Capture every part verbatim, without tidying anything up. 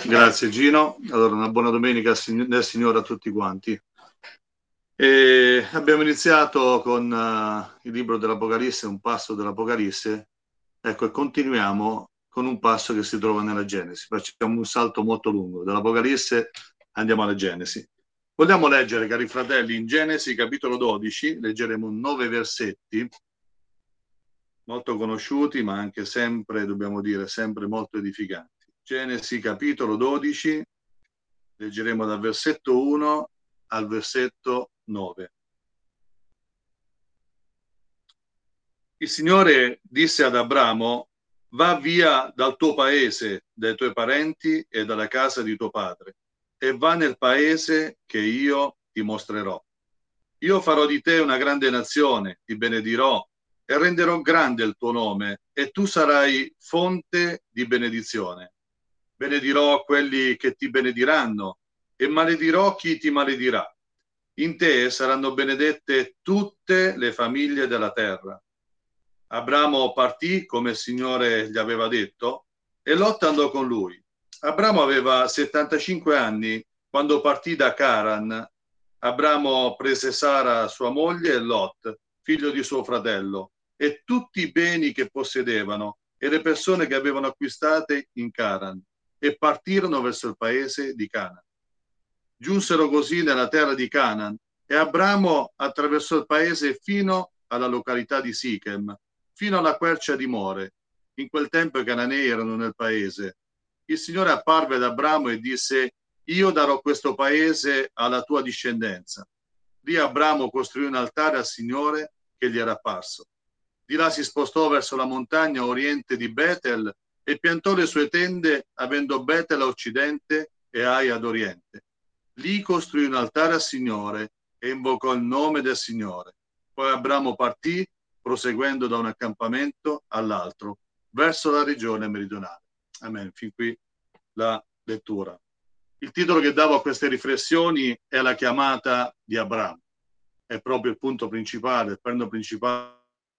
Grazie Gino. Allora, una buona domenica del Signore a tutti quanti. E abbiamo iniziato con uh, il libro dell'Apocalisse, un passo dell'Apocalisse, ecco, e continuiamo con un passo che si trova nella Genesi. Facciamo un salto molto lungo, dall'Apocalisse andiamo alla Genesi. Vogliamo leggere, cari fratelli, in Genesi capitolo dodici, leggeremo nove versetti, molto conosciuti, ma anche sempre, dobbiamo dire, sempre molto edificanti. Genesi capitolo dodici, leggeremo dal versetto uno al versetto nove. Il Signore disse ad Abramo: va via dal tuo paese, dai tuoi parenti e dalla casa di tuo padre, e va nel paese che io ti mostrerò. Io farò di te una grande nazione, ti benedirò e renderò grande il tuo nome, e tu sarai fonte di benedizione. Benedirò quelli che ti benediranno e maledirò chi ti maledirà. In te saranno benedette tutte le famiglie della terra. Abramo partì come il Signore gli aveva detto e Lot andò con lui. Abramo aveva settantacinque anni quando partì da Caran. Abramo prese Sara, sua moglie, e Lot, figlio di suo fratello, e tutti i beni che possedevano e le persone che avevano acquistate in Caran, e partirono verso il paese di Canaan. Giunsero così nella terra di Canaan e Abramo attraversò il paese fino alla località di Sichem, fino alla quercia di More. In quel tempo i cananei erano nel paese. Il Signore apparve ad Abramo e disse: io darò questo paese alla tua discendenza. Lì Abramo costruì un altare al Signore che gli era apparso. Di là si spostò verso la montagna a oriente di Betel e piantò le sue tende, avendo Betel a occidente e Ai ad oriente. Lì costruì un altare al Signore e invocò il nome del Signore. Poi Abramo partì, proseguendo da un accampamento all'altro, verso la regione meridionale. Amen. Fin qui la lettura. Il titolo che davo a queste riflessioni è la chiamata di Abramo. È proprio il punto principale, il perno principale,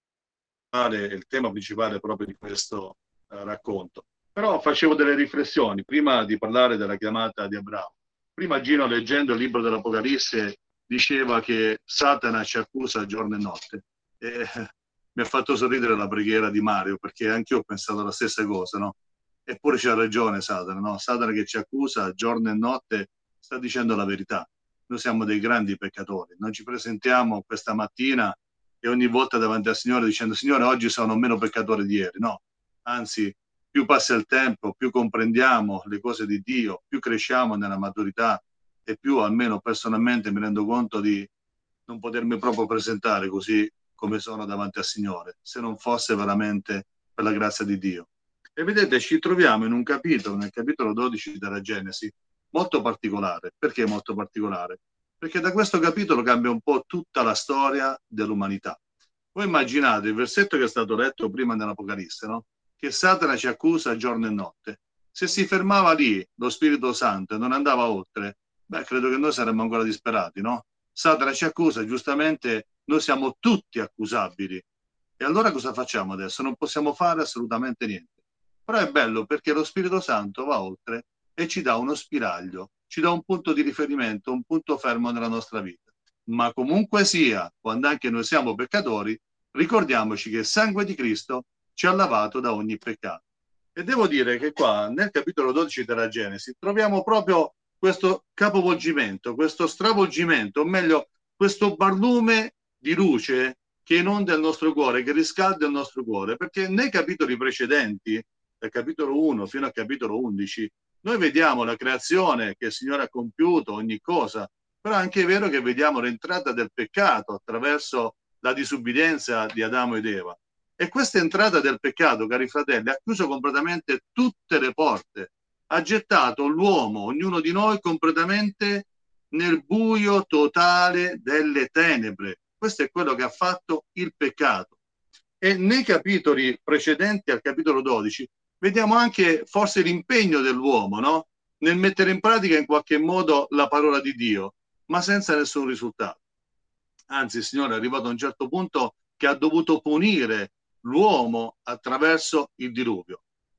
il tema principale proprio di questo eh, racconto. Però facevo delle riflessioni prima di parlare della chiamata di Abramo. Prima Gino, leggendo il libro dell'Apocalisse, diceva che Satana ci accusa giorno e notte. E mi ha fatto sorridere la preghiera di Mario, perché anch'io ho pensato la stessa cosa, no? Eppure c'ha ragione Satana, no? Satana che ci accusa giorno e notte sta dicendo la verità. Noi siamo dei grandi peccatori, non ci presentiamo questa mattina e ogni volta davanti al Signore dicendo: Signore, oggi sono meno peccatore di ieri. No, anzi, più passa il tempo, più comprendiamo le cose di Dio, più cresciamo nella maturità e più, almeno personalmente, mi rendo conto di non potermi proprio presentare così come sono davanti al Signore, se non fosse veramente per la grazia di Dio. E vedete, ci troviamo in un capitolo, nel capitolo dodici della Genesi, molto particolare. Perché molto particolare? Perché da questo capitolo cambia un po' tutta la storia dell'umanità. Voi immaginate il versetto che è stato letto prima nell'Apocalisse, no? Che Satana ci accusa giorno e notte. Se si fermava lì lo Spirito Santo e non andava oltre, beh, credo che noi saremmo ancora disperati, no? Satana ci accusa, giustamente noi siamo tutti accusabili. E allora cosa facciamo adesso? Non possiamo fare assolutamente niente. Però è bello perché lo Spirito Santo va oltre e ci dà uno spiraglio, ci dà un punto di riferimento, un punto fermo nella nostra vita. Ma comunque sia, quando anche noi siamo peccatori, ricordiamoci che il sangue di Cristo ci ha lavato da ogni peccato. E devo dire che qua, nel capitolo dodici della Genesi, troviamo proprio questo capovolgimento, questo stravolgimento, o meglio, questo barlume di luce che inonda il nostro cuore, che riscalda il nostro cuore, perché nei capitoli precedenti, dal capitolo uno fino al capitolo undici, noi vediamo la creazione che il Signore ha compiuto, ogni cosa, però è anche vero che vediamo l'entrata del peccato attraverso la disubbidienza di Adamo ed Eva. E questa entrata del peccato, cari fratelli, ha chiuso completamente tutte le porte, ha gettato l'uomo, ognuno di noi, completamente nel buio totale delle tenebre. Questo è quello che ha fatto il peccato. E nei capitoli precedenti al capitolo dodici vediamo anche forse l'impegno dell'uomo, no? Nel mettere in pratica in qualche modo la parola di Dio, ma senza nessun risultato. Anzi, il Signore è arrivato a un certo punto che ha dovuto punire l'uomo attraverso il diluvio.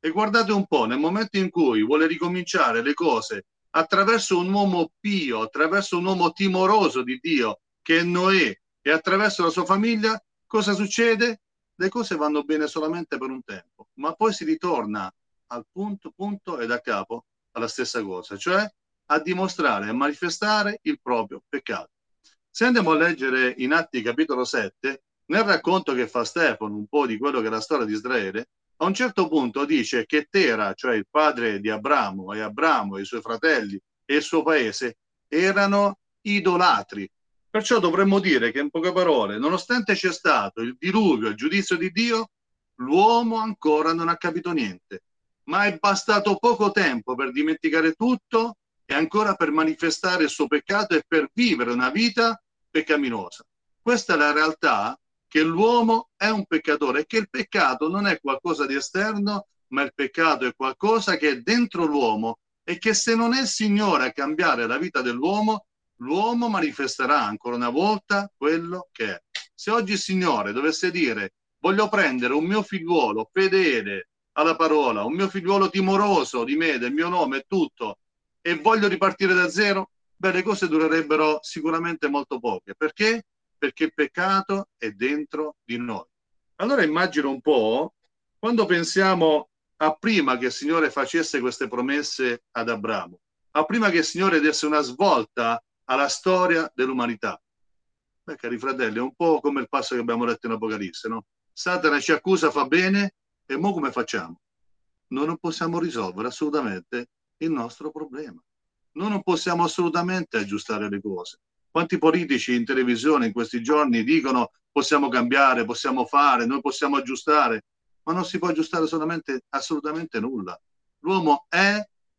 E guardate un po', nel momento in cui vuole ricominciare le cose attraverso un uomo pio, attraverso un uomo timoroso di Dio, che è Noè, e attraverso la sua famiglia, cosa succede? Le cose vanno bene solamente per un tempo, ma poi si ritorna al punto, punto e da capo alla stessa cosa, cioè a dimostrare, a manifestare il proprio peccato. Se andiamo a leggere in Atti capitolo sette, nel racconto che fa Stefano un po' di quello che è la storia di Israele, a un certo punto dice che Tera, cioè il padre di Abramo, e Abramo e i suoi fratelli e il suo paese, erano idolatri. Perciò dovremmo dire che in poche parole, nonostante c'è stato il diluvio, il giudizio di Dio, l'uomo ancora non ha capito niente. Ma è bastato poco tempo per dimenticare tutto e ancora per manifestare il suo peccato e per vivere una vita peccaminosa. Questa è la realtà, che l'uomo è un peccatore e che il peccato non è qualcosa di esterno, ma il peccato è qualcosa che è dentro l'uomo e che se non è il Signore a cambiare la vita dell'uomo, l'uomo manifesterà ancora una volta quello che è. Se oggi il Signore dovesse dire voglio prendere un mio figliuolo fedele alla parola, un mio figliuolo timoroso di me, del mio nome e tutto, e voglio ripartire da zero, beh, le cose durerebbero sicuramente molto poche. Perché? Perché il peccato è dentro di noi. Allora immagino un po', quando pensiamo a prima che il Signore facesse queste promesse ad Abramo, a prima che il Signore desse una svolta alla storia dell'umanità. Beh, cari fratelli, è un po' come il passo che abbiamo letto in Apocalisse, no? Satana ci accusa, fa bene, e mo come facciamo? Noi non possiamo risolvere assolutamente il nostro problema. Noi non possiamo assolutamente aggiustare le cose. Quanti politici in televisione in questi giorni dicono possiamo cambiare, possiamo fare, noi possiamo aggiustare, ma non si può aggiustare solamente assolutamente nulla. L'uomo è,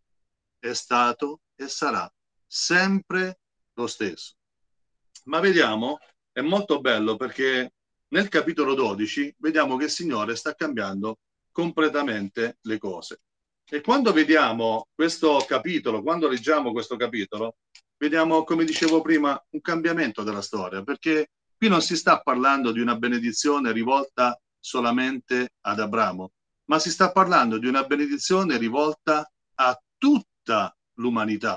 è stato e sarà sempre lo stesso. Ma vediamo, è molto bello perché nel capitolo dodici vediamo che il Signore sta cambiando completamente le cose. E quando vediamo questo capitolo, quando leggiamo questo capitolo, vediamo, come dicevo prima, un cambiamento della storia, perché qui non si sta parlando di una benedizione rivolta solamente ad Abramo, ma si sta parlando di una benedizione rivolta a tutta l'umanità.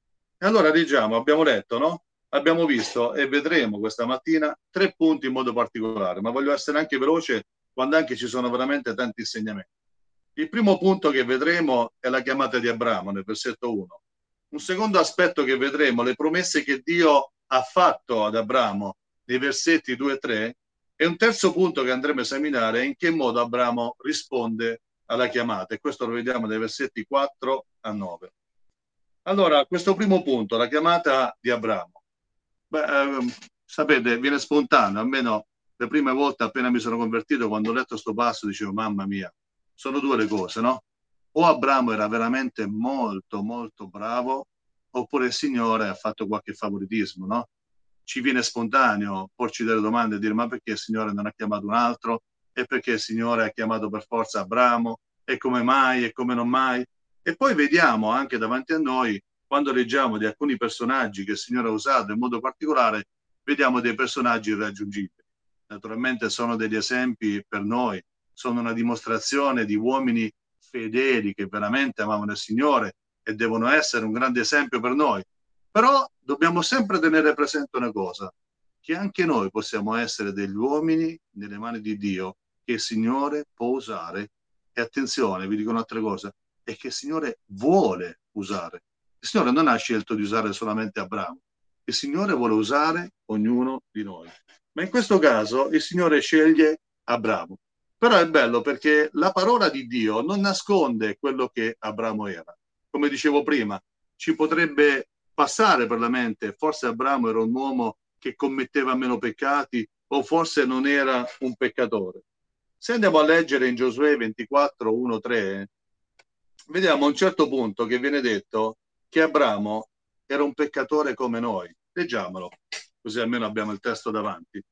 E allora diciamo, abbiamo letto, no? Abbiamo visto e vedremo questa mattina tre punti in modo particolare, ma voglio essere anche veloce quando anche ci sono veramente tanti insegnamenti. Il primo punto che vedremo è la chiamata di Abramo nel versetto uno. Un secondo aspetto che vedremo, le promesse che Dio ha fatto ad Abramo nei versetti due e tre, e un terzo punto che andremo a esaminare è in che modo Abramo risponde alla chiamata, e questo lo vediamo dai versetti quattro a nove. Allora, questo primo punto, la chiamata di Abramo. Beh, ehm, sapete, viene spontaneo, almeno le prime volte appena mi sono convertito, quando ho letto sto passo, dicevo, mamma mia, sono due le cose, no? O Abramo era veramente molto, molto bravo, oppure il Signore ha fatto qualche favoritismo, no? Ci viene spontaneo porci delle domande e dire, ma perché il Signore non ha chiamato un altro? E perché il Signore ha chiamato per forza Abramo? E come mai? E come non mai? E poi vediamo anche davanti a noi, quando leggiamo di alcuni personaggi che il Signore ha usato in modo particolare, vediamo dei personaggi irraggiungibili. Naturalmente sono degli esempi per noi, sono una dimostrazione di uomini fedeli che veramente amavano il Signore e devono essere un grande esempio per noi. Però dobbiamo sempre tenere presente una cosa, che anche noi possiamo essere degli uomini nelle mani di Dio che il Signore può usare. E attenzione, vi dico un'altra cosa, è che il Signore vuole usare. Il Signore non ha scelto di usare solamente Abramo, il Signore vuole usare ognuno di noi. Ma in questo caso il Signore sceglie Abramo. Però è bello perché la parola di Dio non nasconde quello che Abramo era. Come dicevo prima, ci potrebbe passare per la mente, forse Abramo era un uomo che commetteva meno peccati o forse non era un peccatore. Se andiamo a leggere in Giosuè ventiquattro, uno, tre, vediamo a un certo punto che viene detto che Abramo era un peccatore come noi. Leggiamolo, così almeno abbiamo il testo davanti.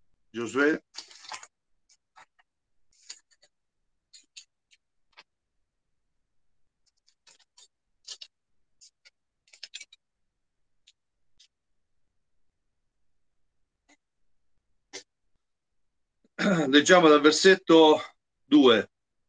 Giosuè leggiamo dal versetto due.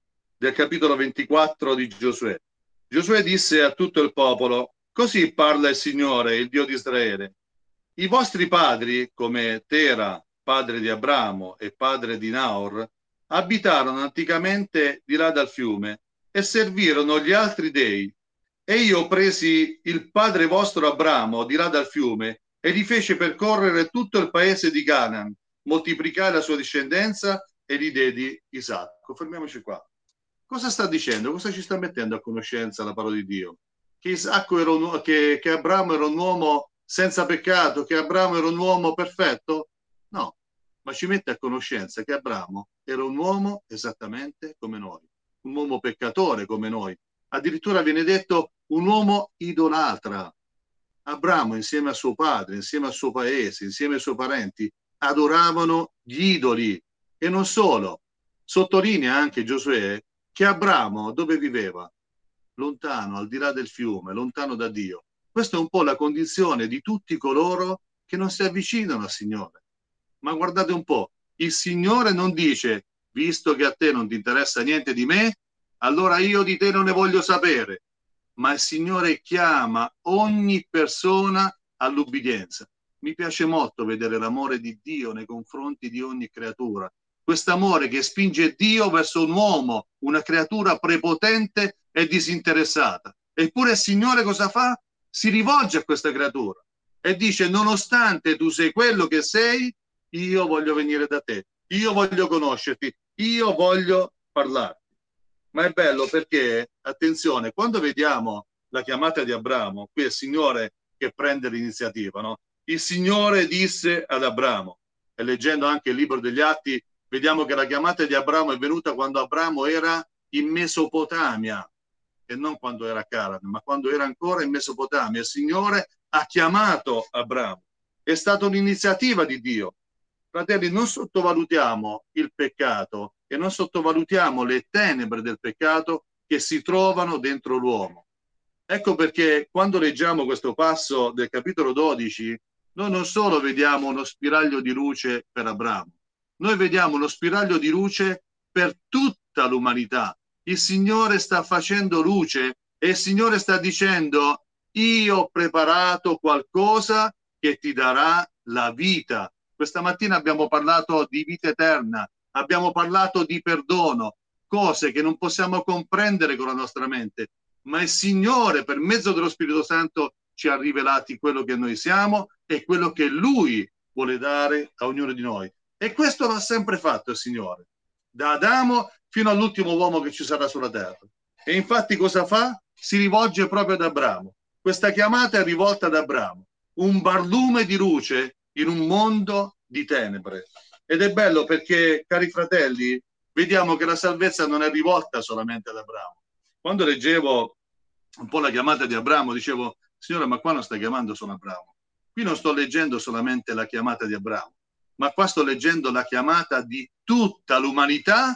del capitolo ventiquattro di Giosuè. Giosuè disse a tutto il popolo: così parla il Signore, il Dio di Israele. I vostri padri, come Tera, padre di Abramo e padre di Naor, abitarono anticamente di là dal fiume e servirono gli altri dei. E io presi il padre vostro Abramo di là dal fiume e gli fece percorrere tutto il paese di Canaan, moltiplicai la sua discendenza e gli dedi Isacco. Fermiamoci qua. Cosa sta dicendo? Cosa ci sta mettendo a conoscenza la parola di Dio? Che Isacco era un, che, che Abramo era un uomo senza peccato, che Abramo era un uomo perfetto? No, ma ci mette a conoscenza che Abramo era un uomo esattamente come noi, un uomo peccatore come noi. Addirittura viene detto un uomo idolatra. Abramo, insieme a suo padre, insieme al suo paese, insieme ai suoi parenti, adoravano gli idoli. E non solo, sottolinea anche Giosuè che Abramo dove viveva? Lontano, al di là del fiume, lontano da Dio. Questa è un po' la condizione di tutti coloro che non si avvicinano al Signore. Ma guardate un po', il Signore non dice, visto che a te non ti interessa niente di me, allora io di te non ne voglio sapere. Ma il Signore chiama ogni persona all'ubbidienza. Mi piace molto vedere l'amore di Dio nei confronti di ogni creatura. Quest'amore che spinge Dio verso un uomo, una creatura prepotente e disinteressata. Eppure il Signore cosa fa? Si rivolge a questa creatura e dice: nonostante tu sei quello che sei, io voglio venire da te, io voglio conoscerti, io voglio parlarti. Ma è bello perché, attenzione, quando vediamo la chiamata di Abramo, qui è il Signore che prende l'iniziativa, no? Il Signore disse ad Abramo, e leggendo anche il libro degli Atti, vediamo che la chiamata di Abramo è venuta quando Abramo era in Mesopotamia, e non quando era a Canaan, ma quando era ancora in Mesopotamia. Il Signore ha chiamato Abramo. È stata un'iniziativa di Dio. Fratelli, non sottovalutiamo il peccato e non sottovalutiamo le tenebre del peccato che si trovano dentro l'uomo. Ecco perché quando leggiamo questo passo del capitolo dodici, noi non solo vediamo uno spiraglio di luce per Abramo, noi vediamo uno spiraglio di luce per tutta l'umanità. Il Signore sta facendo luce e il Signore sta dicendo: io ho preparato qualcosa che ti darà la vita. Questa mattina abbiamo parlato di vita eterna, abbiamo parlato di perdono, cose che non possiamo comprendere con la nostra mente, ma il Signore per mezzo dello Spirito Santo ci ha rivelati quello che noi siamo e quello che Lui vuole dare a ognuno di noi. E questo l'ha sempre fatto il Signore, da Adamo fino all'ultimo uomo che ci sarà sulla terra. E infatti cosa fa? Si rivolge proprio ad Abramo. Questa chiamata è rivolta ad Abramo, un barlume di luce in un mondo di tenebre. Ed è bello perché, cari fratelli, vediamo che la salvezza non è rivolta solamente ad Abramo. Quando leggevo un po' la chiamata di Abramo, dicevo: Signore, ma qua non sta chiamando solo Abramo. Qui non sto leggendo solamente la chiamata di Abramo, ma qua sto leggendo la chiamata di tutta l'umanità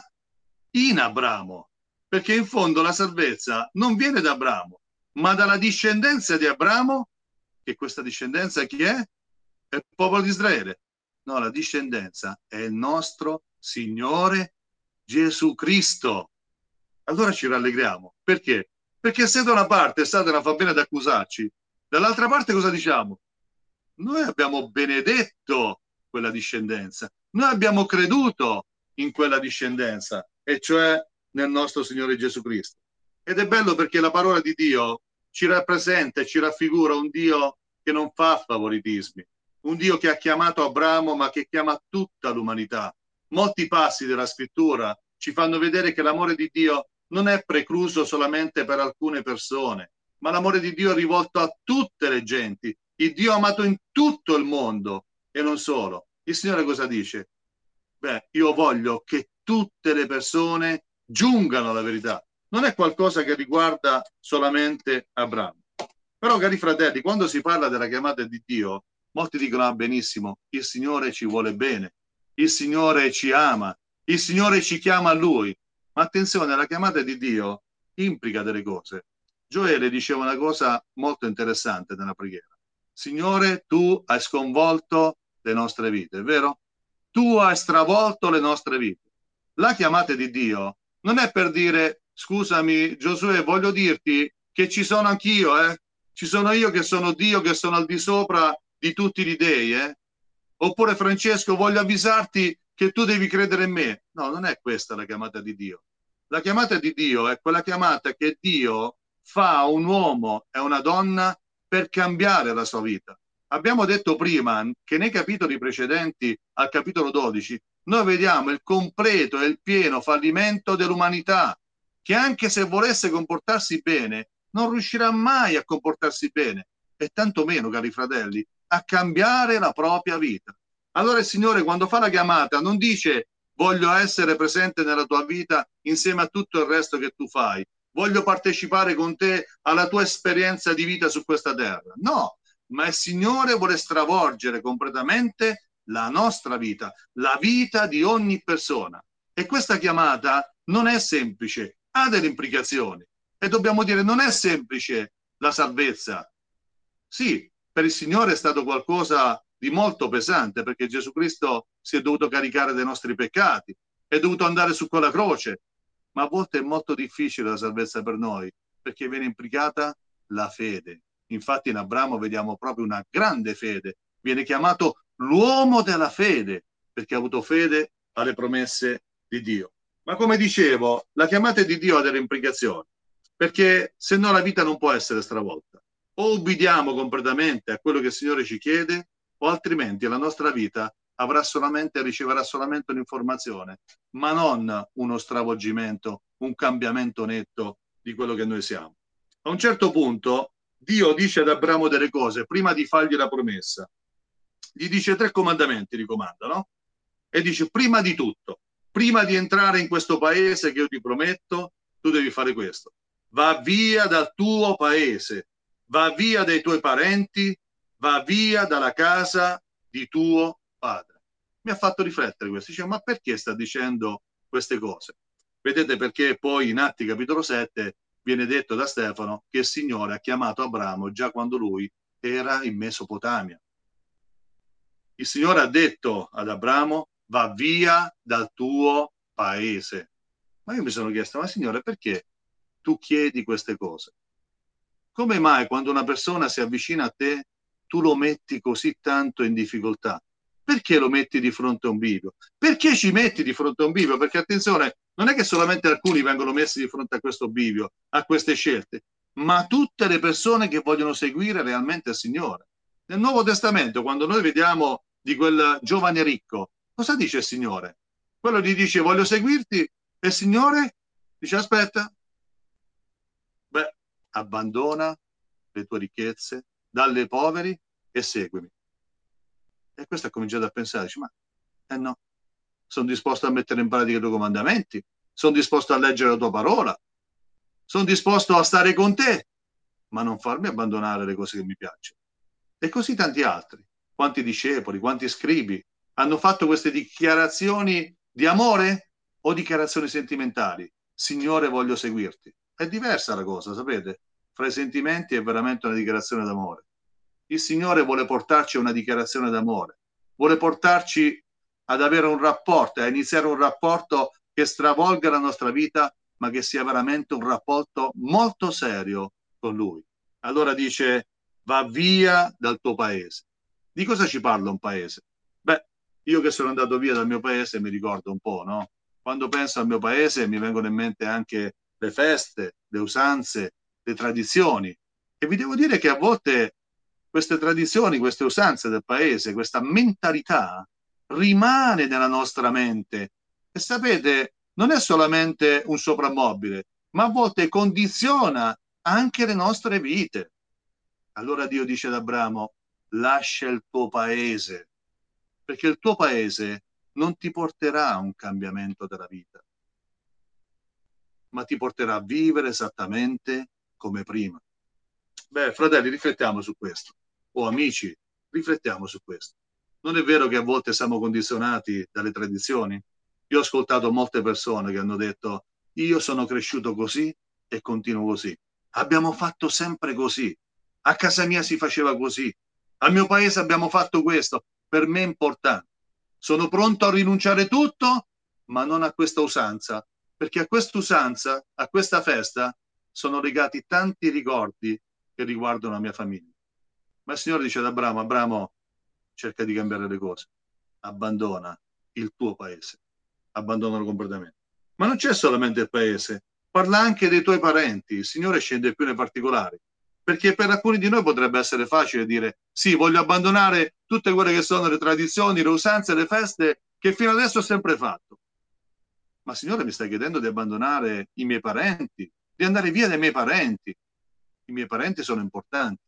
in Abramo. Perché in fondo la salvezza non viene da Abramo, ma dalla discendenza di Abramo, che questa discendenza chi è? È il popolo di Israele. No, la discendenza è il nostro Signore Gesù Cristo. Allora ci rallegriamo. Perché? Perché se da una parte Satana fa bene ad accusarci, dall'altra parte cosa diciamo? Noi abbiamo benedetto quella discendenza, noi abbiamo creduto in quella discendenza, e cioè nel nostro Signore Gesù Cristo. Ed è bello perché la parola di Dio ci rappresenta e ci raffigura un Dio che non fa favoritismi, un Dio che ha chiamato Abramo ma che chiama tutta l'umanità. Molti passi della scrittura ci fanno vedere che l'amore di Dio non è precluso solamente per alcune persone, ma l'amore di Dio è rivolto a tutte le genti. Il Dio amato in tutto il mondo e non solo. Il Signore cosa dice? Beh, io voglio che tutte le persone giungano alla verità. Non è qualcosa che riguarda solamente Abramo. Però, cari fratelli, quando si parla della chiamata di Dio, molti dicono: ah, benissimo, il Signore ci vuole bene, il Signore ci ama, il Signore ci chiama a Lui. Ma attenzione, la chiamata di Dio implica delle cose. Gioele diceva una cosa molto interessante nella preghiera: Signore, tu hai sconvolto le nostre vite, è vero? Tu hai stravolto le nostre vite. La chiamata di Dio non è per dire, scusami Giosuè, voglio dirti che ci sono anch'io, eh? Ci sono io che sono Dio, che sono al di sopra di tutti gli dei, eh? Oppure Francesco, voglio avvisarti che tu devi credere in me. No, non è questa la chiamata di Dio. La chiamata di Dio è quella chiamata che Dio fa a un uomo e a una donna per cambiare la sua vita. Abbiamo detto prima che nei capitoli precedenti, al capitolo dodici, noi vediamo il completo e il pieno fallimento dell'umanità, che anche se volesse comportarsi bene, non riuscirà mai a comportarsi bene, e tantomeno, cari fratelli, a cambiare la propria vita. Allora il Signore, quando fa la chiamata, non dice voglio essere presente nella tua vita insieme a tutto il resto che tu fai, voglio partecipare con te alla tua esperienza di vita su questa terra. No, ma il Signore vuole stravolgere completamente la nostra vita, la vita di ogni persona. E questa chiamata non è semplice, ha delle implicazioni. E dobbiamo dire, non è semplice la salvezza. Sì, per il Signore è stato qualcosa di molto pesante, perché Gesù Cristo si è dovuto caricare dei nostri peccati, è dovuto andare su quella croce, ma a volte è molto difficile la salvezza per noi, perché viene implicata la fede. Infatti in Abramo vediamo proprio una grande fede, viene chiamato l'uomo della fede, perché ha avuto fede alle promesse di Dio. Ma come dicevo, la chiamata di Dio ha delle implicazioni, perché se no la vita non può essere stravolta. O ubbidiamo completamente a quello che il Signore ci chiede, o altrimenti la nostra vita avrà solamente, riceverà solamente un'informazione, ma non uno stravolgimento, un cambiamento netto di quello che noi siamo. A un certo punto Dio dice ad Abramo delle cose prima di fargli la promessa. Gli dice tre comandamenti, gli comanda, no? E dice prima di tutto, prima di entrare in questo paese che io ti prometto, tu devi fare questo. Va via dal tuo paese, va via dai tuoi parenti, va via dalla casa di tuo padre. Mi ha fatto riflettere questo. Dice, ma perché sta dicendo queste cose? Vedete, perché poi in Atti capitolo sette viene detto da Stefano che il Signore ha chiamato Abramo già quando lui era in Mesopotamia. Il Signore ha detto ad Abramo, va via dal tuo paese. Ma io mi sono chiesto, ma Signore, perché tu chiedi queste cose? Come mai quando una persona si avvicina a te, tu lo metti così tanto in difficoltà? Perché lo metti di fronte a un bivio? Perché ci metti di fronte a un bivio? Perché attenzione, non è che solamente alcuni vengono messi di fronte a questo bivio, a queste scelte, ma tutte le persone che vogliono seguire realmente il Signore. Nel Nuovo Testamento, quando noi vediamo di quel giovane ricco, cosa dice il Signore? Quello gli dice voglio seguirti e il Signore dice aspetta, beh, abbandona le tue ricchezze, dalle ai poveri e seguimi. E questo ha cominciato a pensare, dice, ma eh no, sono disposto a mettere in pratica i tuoi comandamenti, sono disposto a leggere la tua parola, sono disposto a stare con te, ma non farmi abbandonare le cose che mi piacciono. E così tanti altri, quanti discepoli, quanti scribi hanno fatto queste dichiarazioni di amore o dichiarazioni sentimentali. Signore, voglio seguirti. È diversa la cosa, sapete? Fra i sentimenti è veramente una dichiarazione d'amore. Il Signore vuole portarci a una dichiarazione d'amore, vuole portarci ad avere un rapporto, a iniziare un rapporto che stravolga la nostra vita, ma che sia veramente un rapporto molto serio con Lui. Allora dice, va via dal tuo paese. Di cosa ci parla un paese? Beh, io che sono andato via dal mio paese mi ricordo un po', no? Quando penso al mio paese mi vengono in mente anche le feste, le usanze, le tradizioni. E vi devo dire che a volte queste tradizioni, queste usanze del paese, questa mentalità rimane nella nostra mente. E sapete, non è solamente un soprammobile, ma a volte condiziona anche le nostre vite. Allora Dio dice ad Abramo, lascia il tuo paese, perché il tuo paese non ti porterà a un cambiamento della vita, ma ti porterà a vivere esattamente come prima. Beh, fratelli, riflettiamo su questo. O amici, riflettiamo su questo. Non è vero che a volte siamo condizionati dalle tradizioni? Io ho ascoltato molte persone che hanno detto io sono cresciuto così e continuo così. Abbiamo fatto sempre così. A casa mia si faceva così. Al mio paese abbiamo fatto questo. Per me è importante. Sono pronto a rinunciare tutto, ma non a questa usanza, perché a quest'usanza, a questa festa, sono legati tanti ricordi che riguardano la mia famiglia. Ma il Signore dice ad Abramo, Abramo, cerca di cambiare le cose, abbandona il tuo paese, abbandonalo completamente. Ma non c'è solamente il paese, parla anche dei tuoi parenti, il Signore scende più nei particolari, perché per alcuni di noi potrebbe essere facile dire sì, voglio abbandonare tutte quelle che sono le tradizioni, le usanze, le feste che fino adesso ho sempre fatto. Ma Signore mi sta chiedendo di abbandonare i miei parenti, di andare via dai miei parenti. I miei parenti sono importanti.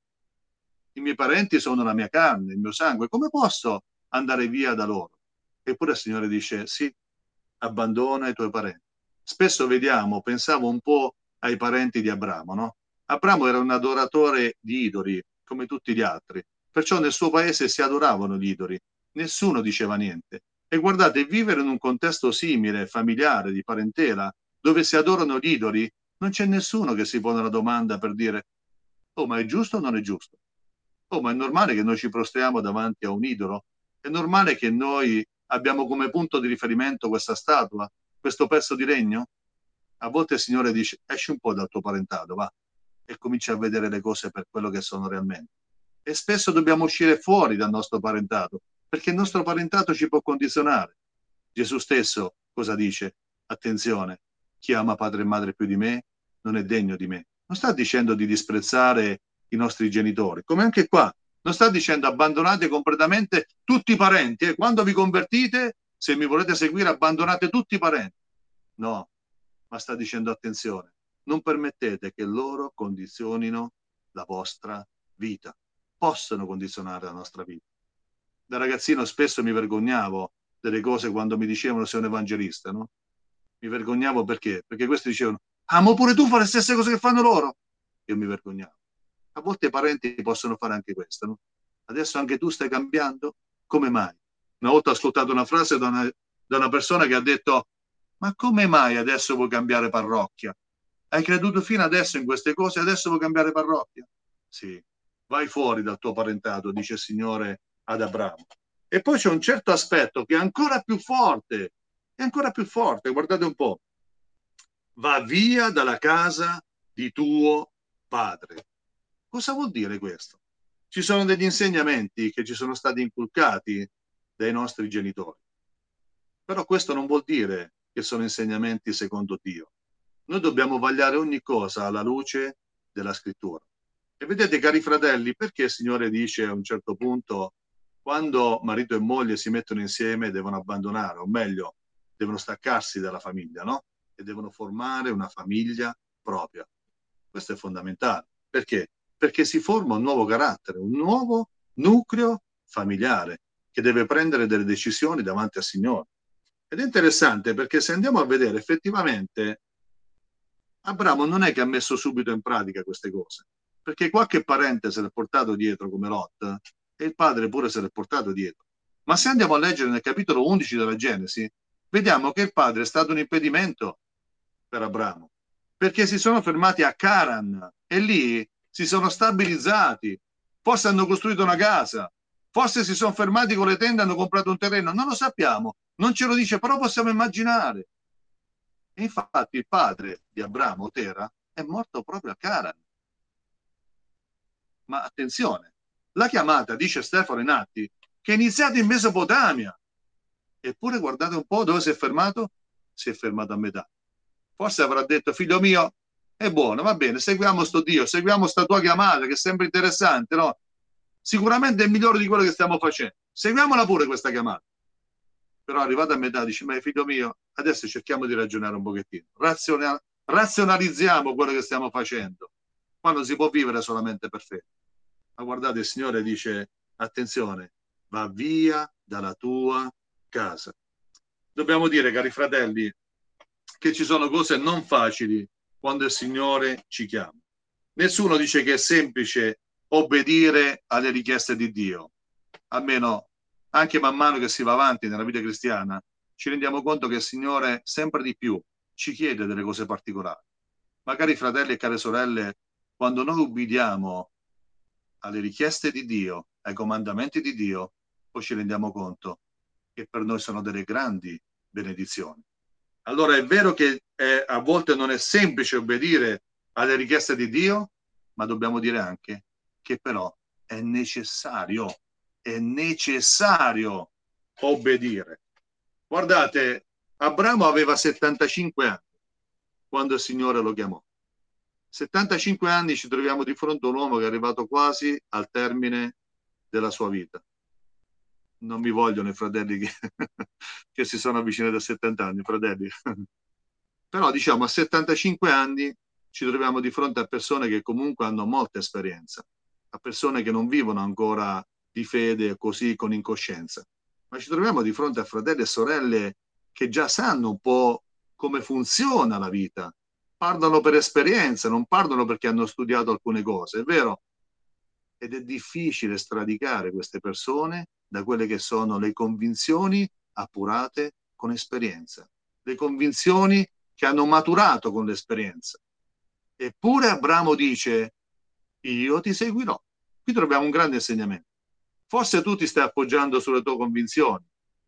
I miei parenti sono la mia carne, il mio sangue. Come posso andare via da loro? Eppure il Signore dice sì, abbandona i tuoi parenti. Spesso vediamo, pensavo un po' ai parenti di Abramo, no? Abramo era un adoratore di idoli, come tutti gli altri. Perciò nel suo paese si adoravano gli idoli. Nessuno diceva niente. E guardate, vivere in un contesto simile, familiare, di parentela, dove si adorano gli idoli, non c'è nessuno che si pone la domanda per dire oh, ma è giusto o non è giusto? Oh, ma è normale che noi ci prostriamo davanti a un idolo? È normale che noi abbiamo come punto di riferimento questa statua, questo pezzo di legno? A volte il Signore dice, esci un po' dal tuo parentato, va, e comincia a vedere le cose per quello che sono realmente. E spesso dobbiamo uscire fuori dal nostro parentato, perché il nostro parentato ci può condizionare. Gesù stesso cosa dice? Attenzione, chi ama padre e madre più di me non è degno di me. Non sta dicendo di disprezzare i nostri genitori, come anche qua. Non sta dicendo abbandonate completamente tutti i parenti. Eh? Quando vi convertite, se mi volete seguire, abbandonate tutti i parenti. No, ma sta dicendo attenzione, non permettete che loro condizionino la vostra vita. Possono condizionare la nostra vita. Da ragazzino spesso mi vergognavo delle cose quando mi dicevano sei un evangelista, no? Mi vergognavo perché? Perché questi dicevano, ah, ma pure tu fai le stesse cose che fanno loro? Io mi vergognavo. A volte i parenti possono fare anche questo, no? Adesso anche tu stai cambiando? Come mai? Una volta ho ascoltato una frase da una, da una persona che ha detto, ma come mai adesso vuoi cambiare parrocchia? Hai creduto fino adesso in queste cose, adesso vuoi cambiare parrocchia? Sì, vai fuori dal tuo parentato, dice il Signore ad Abramo. E poi c'è un certo aspetto che è ancora più forte, è ancora più forte, guardate un po', va via dalla casa di tuo padre. Cosa vuol dire questo? Ci sono degli insegnamenti che ci sono stati inculcati dai nostri genitori, però questo non vuol dire che sono insegnamenti secondo Dio. Noi dobbiamo vagliare ogni cosa alla luce della scrittura. E vedete, cari fratelli, perché il Signore dice a un certo punto, quando marito e moglie si mettono insieme, devono abbandonare, o meglio, devono staccarsi dalla famiglia, no? E devono formare una famiglia propria. Questo è fondamentale. Perché? Perché si forma un nuovo carattere, un nuovo nucleo familiare che deve prendere delle decisioni davanti al Signore. Ed è interessante perché se andiamo a vedere effettivamente Abramo non è che ha messo subito in pratica queste cose, perché qualche parente se l'è portato dietro come Lot e il padre pure se l'è portato dietro. Ma se andiamo a leggere nel capitolo undici della Genesi, vediamo che il padre è stato un impedimento per Abramo, perché si sono fermati a Caran e lì si sono stabilizzati, forse hanno costruito una casa, forse si sono fermati con le tende e hanno comprato un terreno, non lo sappiamo, non ce lo dice, però possiamo immaginare. E infatti il padre di Abramo, Tera, è morto proprio a Caran. Ma attenzione, la chiamata, dice Stefano in Atti, che è iniziata in Mesopotamia. Eppure guardate un po' dove si è fermato? Si è fermato a metà. Forse avrà detto, figlio mio, è buono, va bene, seguiamo sto Dio, seguiamo sta tua chiamata che sembra interessante, no? Sicuramente è migliore di quello che stiamo facendo. Seguiamola pure questa chiamata. Però arrivato a metà dice, ma figlio mio, adesso cerchiamo di ragionare un pochettino. Razional- razionalizziamo quello che stiamo facendo. Qua non si può vivere solamente per fede. Ma guardate, il Signore dice, attenzione, va via dalla tua casa. Dobbiamo dire, cari fratelli, che ci sono cose non facili quando il Signore ci chiama. Nessuno dice che è semplice obbedire alle richieste di Dio, almeno anche man mano che si va avanti nella vita cristiana, ci rendiamo conto che il Signore sempre di più ci chiede delle cose particolari. Magari fratelli e care sorelle, quando noi ubbidiamo alle richieste di Dio, ai comandamenti di Dio, poi ci rendiamo conto che per noi sono delle grandi benedizioni. Allora è vero che eh, a volte non è semplice obbedire alle richieste di Dio, ma dobbiamo dire anche che però è necessario, è necessario obbedire. Guardate, Abramo aveva settantacinque anni quando il Signore lo chiamò. settantacinque anni, ci troviamo di fronte a un uomo che è arrivato quasi al termine della sua vita. Non mi vogliono i fratelli che, che si sono avvicinati a settanta anni, fratelli. Però diciamo a settantacinque anni ci troviamo di fronte a persone che comunque hanno molta esperienza, a persone che non vivono ancora di fede così con incoscienza, ma ci troviamo di fronte a fratelli e sorelle che già sanno un po' come funziona la vita, parlano per esperienza, non parlano perché hanno studiato alcune cose, è vero? Ed è difficile sradicare queste persone da quelle che sono le convinzioni appurate con esperienza, le convinzioni che hanno maturato con l'esperienza. Eppure Abramo dice, io ti seguirò. Qui troviamo un grande insegnamento. Forse tu ti stai appoggiando sulle tue convinzioni,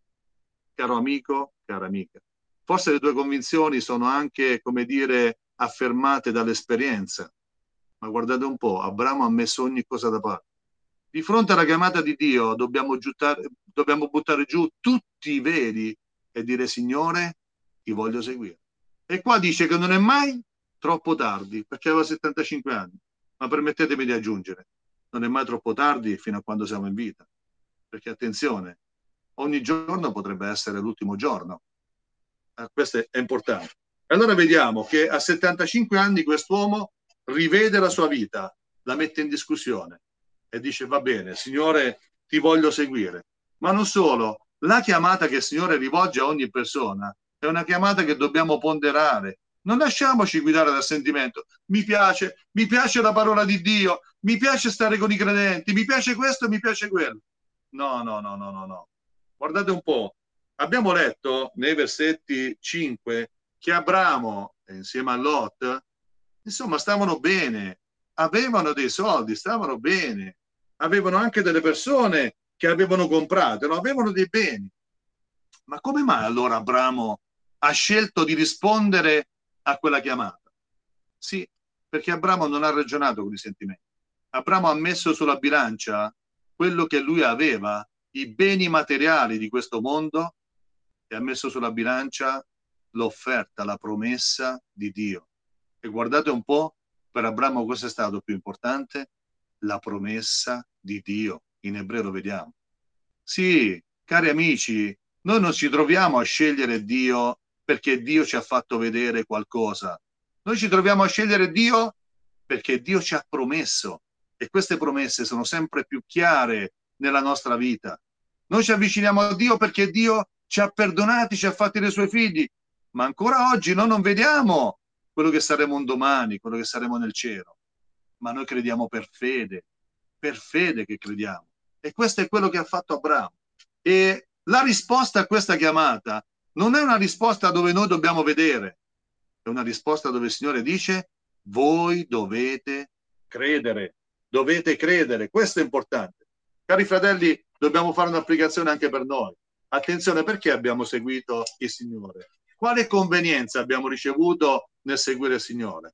caro amico, cara amica. Forse le tue convinzioni sono anche, come dire, affermate dall'esperienza. Ma guardate un po', Abramo ha messo ogni cosa da parte. Di fronte alla chiamata di Dio dobbiamo, giuttare, dobbiamo buttare giù tutti i veli e dire, Signore, ti voglio seguire. E qua dice che non è mai troppo tardi, perché aveva settantacinque anni. Ma permettetemi di aggiungere, non è mai troppo tardi fino a quando siamo in vita. Perché attenzione, ogni giorno potrebbe essere l'ultimo giorno. Eh, questo è importante. E allora vediamo che a settantacinque anni quest'uomo rivede la sua vita, la mette in discussione e dice, va bene, Signore, ti voglio seguire. Ma non solo, la chiamata che il Signore rivolge a ogni persona è una chiamata che dobbiamo ponderare. Non lasciamoci guidare dal sentimento. Mi piace, mi piace la parola di Dio, mi piace stare con i credenti, mi piace questo, mi piace quello. No, no, no, no, no, no. Guardate un po'. Abbiamo letto nei versetti cinque che Abramo, insieme a Lot, insomma, stavano bene, avevano dei soldi, stavano bene, avevano anche delle persone che avevano comprato, no? Avevano dei beni. Ma come mai allora Abramo ha scelto di rispondere a quella chiamata? Sì, perché Abramo non ha ragionato con i sentimenti. Abramo ha messo sulla bilancia quello che lui aveva, i beni materiali di questo mondo, e ha messo sulla bilancia l'offerta, la promessa di Dio. E guardate un po', per Abramo cosa è stato più importante? La promessa di Dio. In ebreo lo vediamo. Sì, cari amici, noi non ci troviamo a scegliere Dio perché Dio ci ha fatto vedere qualcosa. Noi ci troviamo a scegliere Dio perché Dio ci ha promesso, e queste promesse sono sempre più chiare nella nostra vita. Noi ci avviciniamo a Dio perché Dio ci ha perdonati, ci ha fatti dei suoi figli, ma ancora oggi noi non vediamo quello che saremo un domani, quello che saremo nel cielo, ma noi crediamo per fede, per fede che crediamo. E questo è quello che ha fatto Abramo. E la risposta a questa chiamata non è una risposta dove noi dobbiamo vedere, è una risposta dove il Signore dice, voi dovete credere, dovete credere, questo è importante. Cari fratelli, dobbiamo fare un'applicazione anche per noi. Attenzione, perché abbiamo seguito il Signore? Quale convenienza abbiamo ricevuto nel seguire il Signore?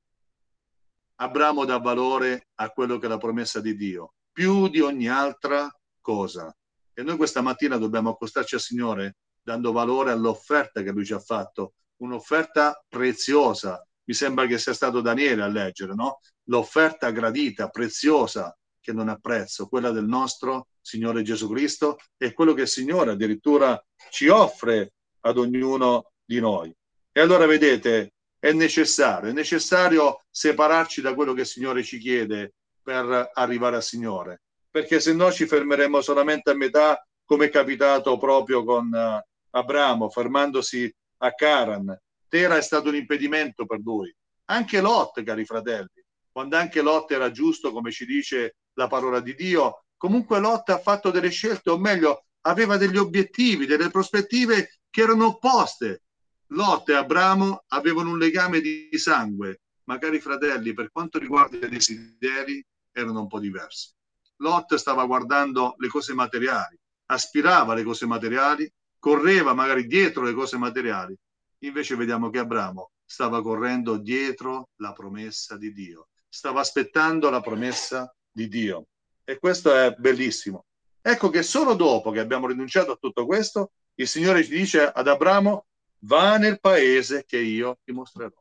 Abramo dà valore a quello che è la promessa di Dio, più di ogni altra cosa. E noi questa mattina dobbiamo accostarci al Signore dando valore all'offerta che Lui ci ha fatto, un'offerta preziosa. Mi sembra che sia stato Daniele a leggere, no? L'offerta gradita, preziosa, che non ha prezzo, quella del nostro Signore Gesù Cristo, e quello che il Signore addirittura ci offre ad ognuno di noi. E allora vedete, è necessario, è necessario separarci da quello che il Signore ci chiede per arrivare al Signore, perché se no ci fermeremo solamente a metà, come è capitato proprio con uh, Abramo, fermandosi a Caran. Tera è stato un impedimento per lui. Anche Lot, cari fratelli, quando anche Lot era giusto, come ci dice la parola di Dio, comunque Lot ha fatto delle scelte, o meglio, aveva degli obiettivi, delle prospettive che erano opposte. Lot e Abramo avevano un legame di sangue, ma cari fratelli, per quanto riguarda i desideri, erano un po' diversi. Lot stava guardando le cose materiali, aspirava alle cose materiali, correva magari dietro le cose materiali. Invece vediamo che Abramo stava correndo dietro la promessa di Dio, stava aspettando la promessa di Dio. E questo è bellissimo. Ecco che solo dopo che abbiamo rinunciato a tutto questo, il Signore ci dice ad Abramo: va nel paese che io ti mostrerò.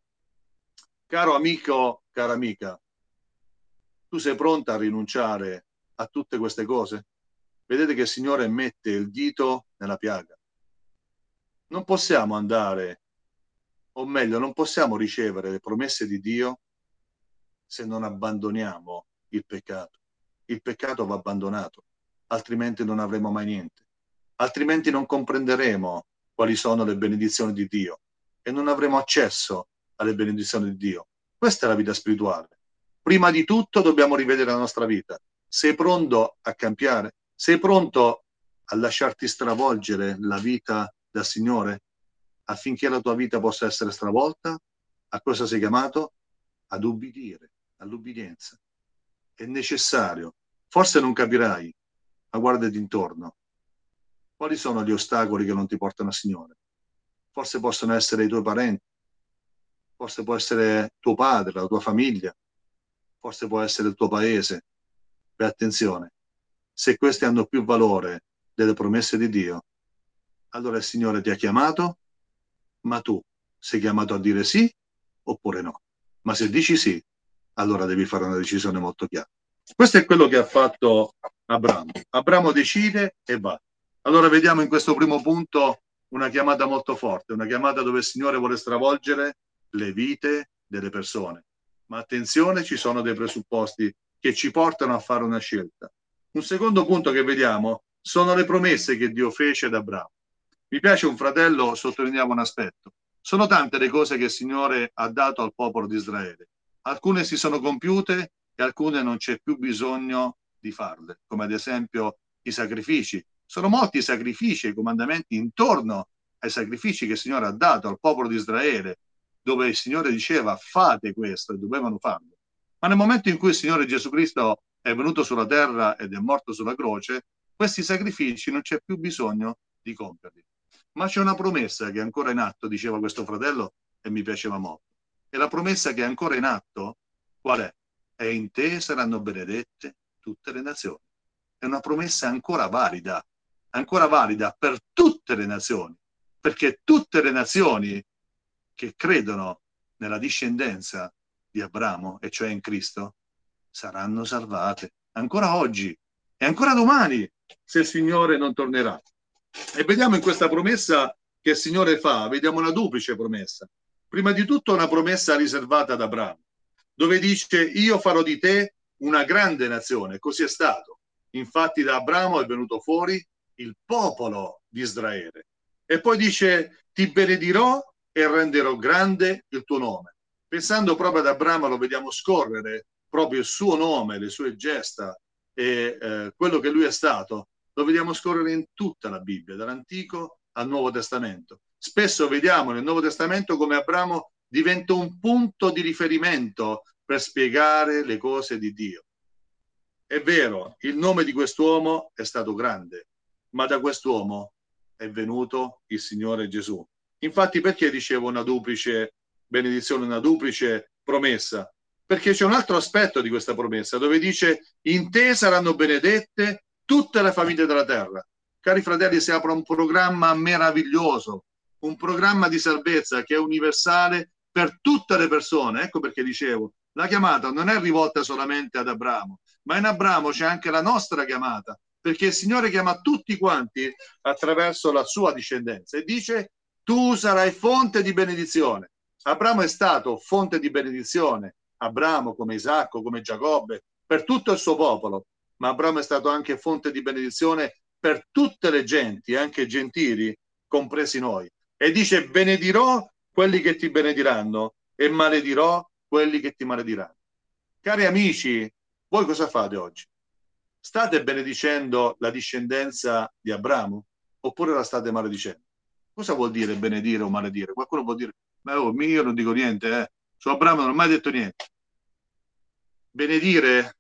Caro amico, cara amica, tu sei pronta a rinunciare a tutte queste cose? Vedete che il Signore mette il dito nella piaga. Non possiamo andare, o meglio, non possiamo ricevere le promesse di Dio se non abbandoniamo il peccato. Il peccato va abbandonato, altrimenti non avremo mai niente. Altrimenti non comprenderemo quali sono le benedizioni di Dio e non avremo accesso alle benedizioni di Dio. Questa è la vita spirituale. Prima di tutto dobbiamo rivedere la nostra vita. Sei pronto a cambiare? Sei pronto a lasciarti stravolgere la vita dal Signore affinché la tua vita possa essere stravolta? A cosa sei chiamato? Ad ubbidire, all'ubbidienza. È necessario. Forse non capirai, ma guardati intorno. Quali sono gli ostacoli che non ti portano al Signore? Forse possono essere i tuoi parenti, forse può essere tuo padre, la tua famiglia, forse può essere il tuo paese. Beh, attenzione, se questi hanno più valore delle promesse di Dio, allora il Signore ti ha chiamato, ma tu sei chiamato a dire sì oppure no. Ma se dici sì, allora devi fare una decisione molto chiara. Questo è quello che ha fatto Abramo. Abramo decide e va. Allora vediamo in questo primo punto una chiamata molto forte, una chiamata dove il Signore vuole stravolgere le vite delle persone. Ma attenzione, ci sono dei presupposti che ci portano a fare una scelta. Un secondo punto che vediamo sono le promesse che Dio fece ad Abramo. Mi piace un fratello, sottolineiamo un aspetto. Sono tante le cose che il Signore ha dato al popolo di Israele. Alcune si sono compiute e alcune non c'è più bisogno di farle, come ad esempio i sacrifici. Sono molti i sacrifici e i comandamenti intorno ai sacrifici che il Signore ha dato al popolo di Israele, dove il Signore diceva fate questo e dovevano farlo. Ma nel momento in cui il Signore Gesù Cristo è venuto sulla terra ed è morto sulla croce, questi sacrifici non c'è più bisogno di compierli. Ma c'è una promessa che è ancora in atto, diceva questo fratello, e mi piaceva molto. E la promessa che è ancora in atto, qual è? E in te saranno benedette tutte le nazioni. È una promessa ancora valida, ancora valida per tutte le nazioni, perché tutte le nazioni che credono nella discendenza di Abramo, e cioè in Cristo, saranno salvate. Ancora oggi e ancora domani, se il Signore non tornerà. E vediamo in questa promessa che il Signore fa, vediamo una duplice promessa. Prima di tutto una promessa riservata ad Abramo, dove dice io farò di te una grande nazione, così è stato. Infatti da Abramo è venuto fuori il popolo di Israele. E poi dice ti benedirò e renderò grande il tuo nome. Pensando proprio ad Abramo lo vediamo scorrere proprio il suo nome, le sue gesta e eh, quello che lui è stato, lo vediamo scorrere in tutta la Bibbia, dall'Antico al Nuovo Testamento. Spesso vediamo nel Nuovo Testamento come Abramo diventa un punto di riferimento per spiegare le cose di Dio. È vero, il nome di quest'uomo è stato grande, ma da quest'uomo è venuto il Signore Gesù. Infatti, perché dicevo una duplice benedizione, una duplice promessa? Perché c'è un altro aspetto di questa promessa, dove dice in te saranno benedette tutte le famiglie della terra. Cari fratelli, si apre un programma meraviglioso, un programma di salvezza che è universale per tutte le persone. Ecco perché dicevo, la chiamata non è rivolta solamente ad Abramo, ma in Abramo c'è anche la nostra chiamata, perché il Signore chiama tutti quanti attraverso la sua discendenza e dice tu sarai fonte di benedizione. Abramo è stato fonte di benedizione, Abramo come Isacco, come Giacobbe, per tutto il suo popolo, ma Abramo è stato anche fonte di benedizione per tutte le genti, anche gentili, compresi noi. E dice benedirò quelli che ti benediranno e maledirò quelli che ti malediranno. Cari amici, voi cosa fate oggi? State benedicendo la discendenza di Abramo oppure la state maledicendo? Cosa vuol dire benedire o maledire? Qualcuno può dire, ma oh, io non dico niente, eh. Su Abramo non ho mai detto niente. Benedire,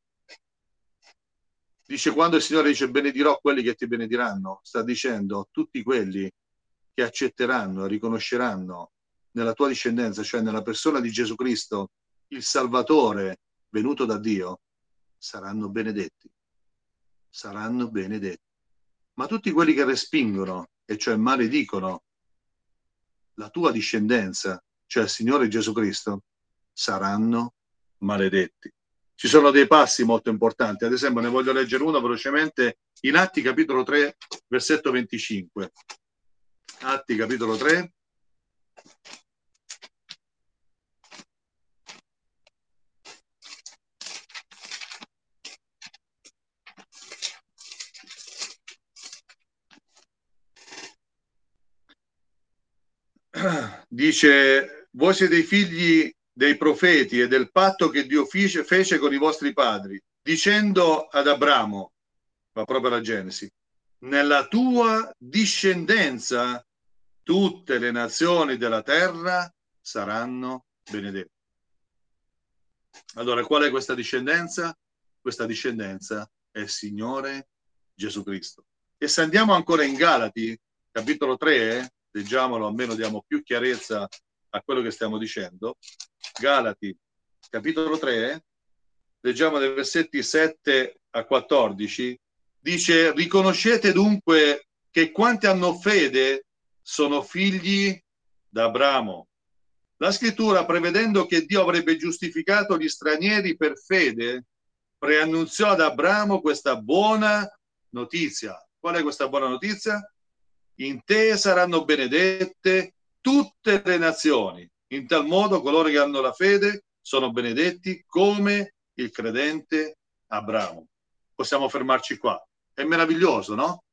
dice quando il Signore dice benedirò quelli che ti benediranno, sta dicendo tutti quelli che accetteranno e riconosceranno nella tua discendenza, cioè nella persona di Gesù Cristo, il Salvatore venuto da Dio, saranno benedetti. Saranno benedetti. Ma tutti quelli che respingono, e cioè maledicono la tua discendenza, cioè il Signore Gesù Cristo, saranno maledetti. Ci sono dei passi molto importanti, ad esempio ne voglio leggere uno velocemente in Atti capitolo tre, versetto venticinque. Atti capitolo tre. Dice: voi siete i figli dei profeti e del patto che Dio fece, fece con i vostri padri, dicendo ad Abramo, va proprio la Genesi, nella tua discendenza tutte le nazioni della terra saranno benedette. Allora, qual è questa discendenza? Questa discendenza è il Signore Gesù Cristo. E se andiamo ancora in Galati, capitolo tre, leggiamolo, almeno diamo più chiarezza a quello che stiamo dicendo. Galati, capitolo tre, leggiamo dai versetti sette a quattordici, dice: riconoscete dunque che quanti hanno fede sono figli d'Abramo. La scrittura, prevedendo che Dio avrebbe giustificato gli stranieri per fede, preannunziò ad Abramo questa buona notizia. Qual è questa buona notizia? In te saranno benedette tutte le nazioni. In tal modo coloro che hanno la fede sono benedetti come il credente Abramo. Possiamo fermarci qua. È meraviglioso, no?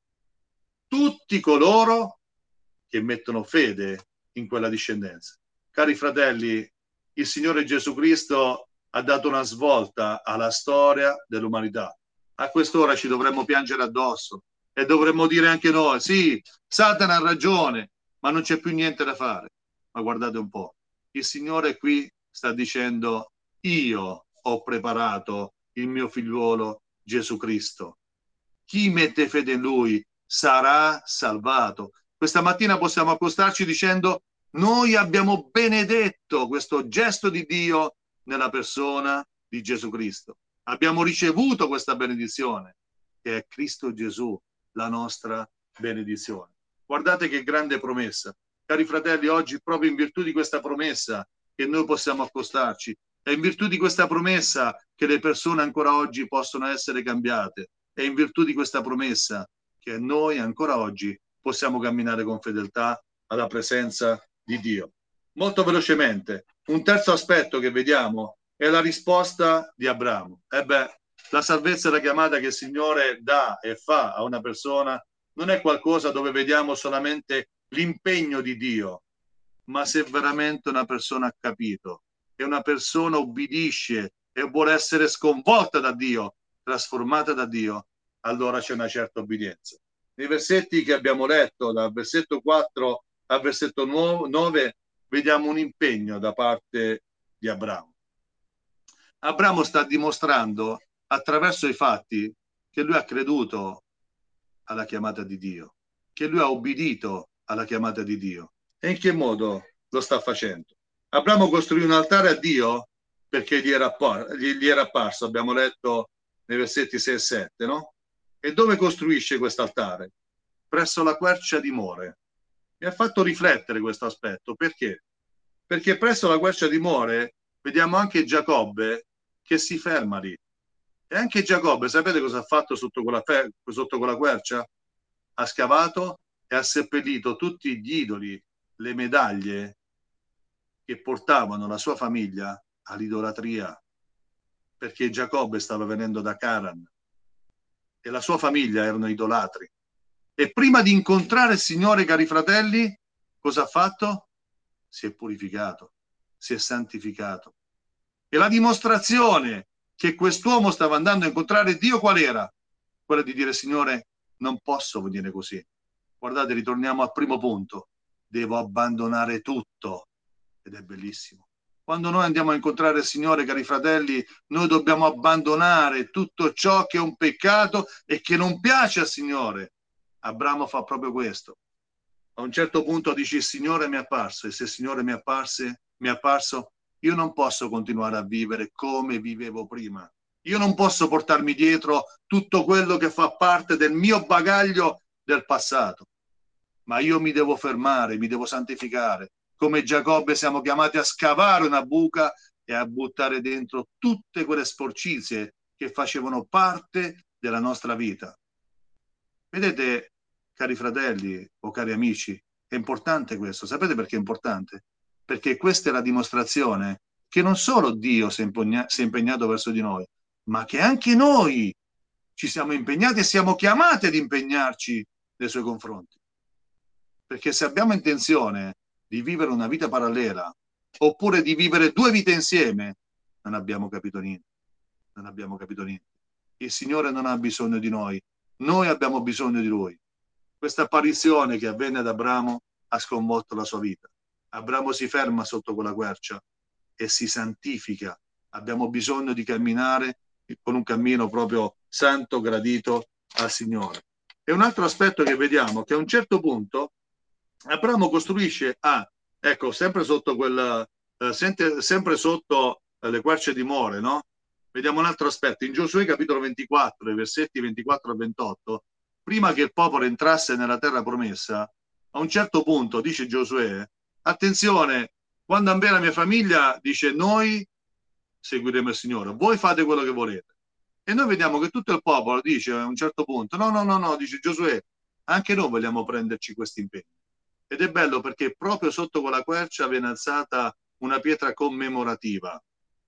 Tutti coloro che mettono fede in quella discendenza. Cari fratelli, il Signore Gesù Cristo ha dato una svolta alla storia dell'umanità. A quest'ora ci dovremmo piangere addosso e dovremmo dire anche noi: sì, Satana ha ragione, ma non c'è più niente da fare. Ma guardate un po', il Signore qui sta dicendo: io ho preparato il mio figliuolo Gesù Cristo. Chi mette fede in Lui sarà salvato. Questa mattina possiamo accostarci dicendo: noi abbiamo benedetto questo gesto di Dio nella persona di Gesù Cristo. Abbiamo ricevuto questa benedizione, che è Cristo Gesù, la nostra benedizione. Guardate che grande promessa. Cari fratelli, oggi proprio in virtù di questa promessa che noi possiamo accostarci, è in virtù di questa promessa che le persone ancora oggi possono essere cambiate, è in virtù di questa promessa che noi ancora oggi possiamo camminare con fedeltà alla presenza di Dio. Molto velocemente, un terzo aspetto che vediamo è la risposta di Abramo. E beh, la salvezza e la chiamata che il Signore dà e fa a una persona non è qualcosa dove vediamo solamente l'impegno di Dio, ma se veramente una persona ha capito e una persona ubbidisce e vuole essere sconvolta da Dio, trasformata da Dio, allora c'è una certa obbedienza. Nei versetti che abbiamo letto, dal versetto quattro al versetto nove, vediamo un impegno da parte di Abramo. Abramo sta dimostrando attraverso i fatti che lui ha creduto alla chiamata di Dio, che lui ha obbedito alla chiamata di Dio. E in che modo lo sta facendo? Abramo costruì un altare a Dio perché gli era, gli, gli era apparso, abbiamo letto nei versetti sei e sette, no? E dove costruisce questo altare? Presso la quercia di More. Mi ha fatto riflettere questo aspetto. Perché? Perché presso la quercia di More vediamo anche Giacobbe che si ferma lì. E anche Giacobbe, sapete cosa ha fatto sotto quella, sotto quella quercia? Ha scavato e ha seppellito tutti gli idoli, le medaglie che portavano la sua famiglia all'idolatria, perché Giacobbe stava venendo da Caran e la sua famiglia erano idolatri. E prima di incontrare il Signore, cari fratelli, cosa ha fatto? Si è purificato, si è santificato. E la dimostrazione che quest'uomo stava andando a incontrare Dio qual era? Quella di dire: Signore, non posso venire così. Guardate, ritorniamo al primo punto. Devo abbandonare tutto. Ed è bellissimo. Quando noi andiamo a incontrare il Signore, cari fratelli, noi dobbiamo abbandonare tutto ciò che è un peccato e che non piace al Signore. Abramo fa proprio questo. A un certo punto dici il Signore mi è apparso, e se il Signore mi è apparse, mi è apparso, io non posso continuare a vivere come vivevo prima. Io non posso portarmi dietro tutto quello che fa parte del mio bagaglio del passato, ma io mi devo fermare, mi devo santificare. Come Giacobbe siamo chiamati a scavare una buca e a buttare dentro tutte quelle sporcizie che facevano parte della nostra vita. Vedete, cari fratelli o cari amici, è importante questo. Sapete perché è importante? Perché questa è la dimostrazione che non solo Dio si è, impegna- si è impegnato verso di noi, ma che anche noi ci siamo impegnati e siamo chiamati ad impegnarci nei suoi confronti. Perché se abbiamo intenzione di vivere una vita parallela oppure di vivere due vite insieme, non abbiamo capito niente. Non abbiamo capito niente. Il Signore non ha bisogno di noi, noi abbiamo bisogno di Lui. Questa apparizione che avvenne ad Abramo ha sconvolto la sua vita. Abramo si ferma sotto quella quercia e si santifica. Abbiamo bisogno di camminare con un cammino proprio santo, gradito al Signore. E un altro aspetto che vediamo, che a un certo punto Abramo costruisce, ah, ecco, sempre sotto quel, eh, sente, sempre sotto eh, le querce di More, no? Vediamo un altro aspetto. In Giosuè capitolo ventiquattro, versetti ventiquattro a ventotto, prima che il popolo entrasse nella terra promessa, a un certo punto dice Giosuè, attenzione, quando ambè la mia famiglia, dice noi seguiremo il Signore, voi fate quello che volete. E noi vediamo che tutto il popolo dice a un certo punto, no, no, no, no, dice Giosuè, anche noi vogliamo prenderci questi impegni. Ed è bello perché proprio sotto quella quercia viene alzata una pietra commemorativa,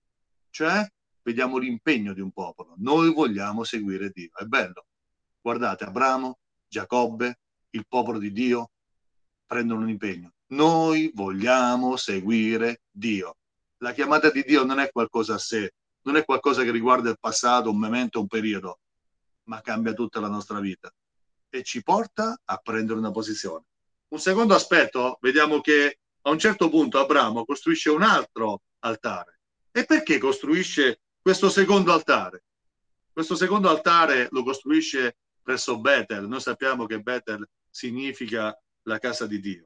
cioè vediamo l'impegno di un popolo. Noi vogliamo seguire Dio. È bello. Guardate, Abramo, Giacobbe, il popolo di Dio prendono un impegno. Noi vogliamo seguire Dio. La chiamata di Dio non è qualcosa a sé, non è qualcosa che riguarda il passato, un momento, un periodo, ma cambia tutta la nostra vita e ci porta a prendere una posizione. Un secondo aspetto, vediamo che a un certo punto Abramo costruisce un altro altare. E perché costruisce questo secondo altare? Questo secondo altare lo costruisce presso Betel. Noi sappiamo che Betel significa la casa di Dio.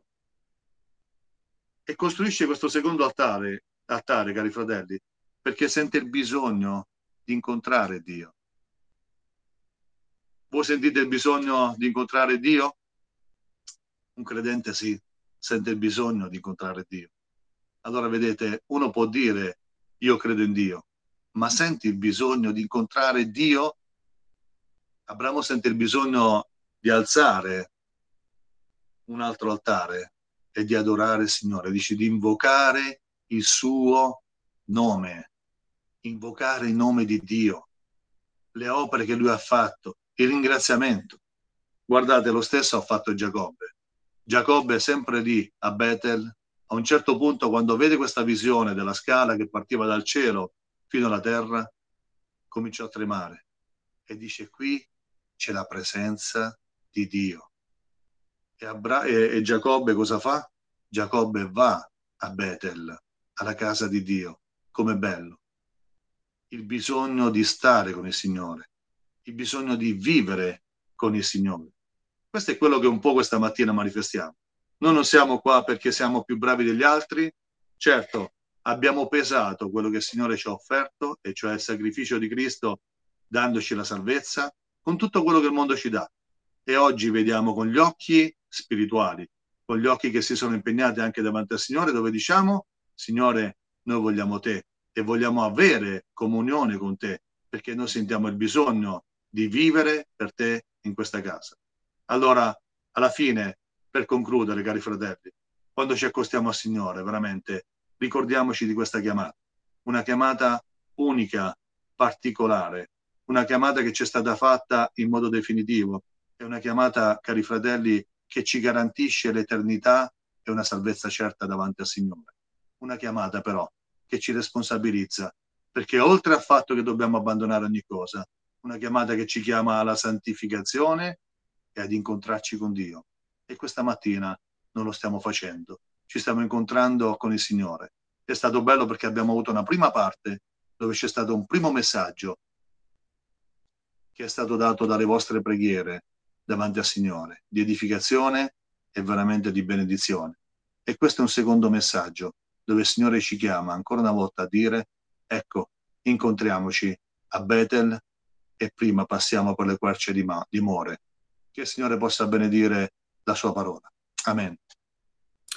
E costruisce questo secondo altare, altare, cari fratelli, perché sente il bisogno di incontrare Dio. Voi sentite il bisogno di incontrare Dio? Un credente sì, sente il bisogno di incontrare Dio. Allora vedete, uno può dire io credo in Dio, ma senti il bisogno di incontrare Dio? Abramo sente il bisogno di alzare un altro altare e di adorare il Signore, dice di invocare il suo nome, invocare il nome di Dio, le opere che lui ha fatto, il ringraziamento. Guardate, lo stesso ha fatto Giacobbe. Giacobbe è sempre lì a Betel. A un certo punto, quando vede questa visione della scala che partiva dal cielo fino alla terra, cominciò a tremare e dice: qui c'è la presenza di Dio. E, Abra- e, e Giacobbe cosa fa? Giacobbe va a Betel, alla casa di Dio. Com'è bello! Il bisogno di stare con il Signore, il bisogno di vivere con il Signore. Questo è quello che un po' questa mattina manifestiamo. Noi non siamo qua perché siamo più bravi degli altri. Certo, abbiamo pesato quello che il Signore ci ha offerto, e cioè il sacrificio di Cristo, dandoci la salvezza, con tutto quello che il mondo ci dà. E oggi vediamo con gli occhi spirituali, con gli occhi che si sono impegnati anche davanti al Signore, dove diciamo: Signore, noi vogliamo te e vogliamo avere comunione con te, perché noi sentiamo il bisogno di vivere per te in questa casa. Allora, alla fine, per concludere, cari fratelli, quando ci accostiamo al Signore, veramente ricordiamoci di questa chiamata, una chiamata unica, particolare, una chiamata che ci è stata fatta in modo definitivo, è una chiamata, cari fratelli, che ci garantisce l'eternità e una salvezza certa davanti al Signore. Una chiamata però che ci responsabilizza, perché oltre al fatto che dobbiamo abbandonare ogni cosa, una chiamata che ci chiama alla santificazione e ad incontrarci con Dio. E questa mattina non lo stiamo facendo, ci stiamo incontrando con il Signore. È stato bello perché abbiamo avuto una prima parte dove c'è stato un primo messaggio che è stato dato dalle vostre preghiere davanti al Signore, di edificazione è veramente di benedizione. E questo è un secondo messaggio, dove il Signore ci chiama ancora una volta a dire, ecco, incontriamoci a Betel e prima passiamo per le querce di, Ma- di More. Che il Signore possa benedire la sua parola. Amen.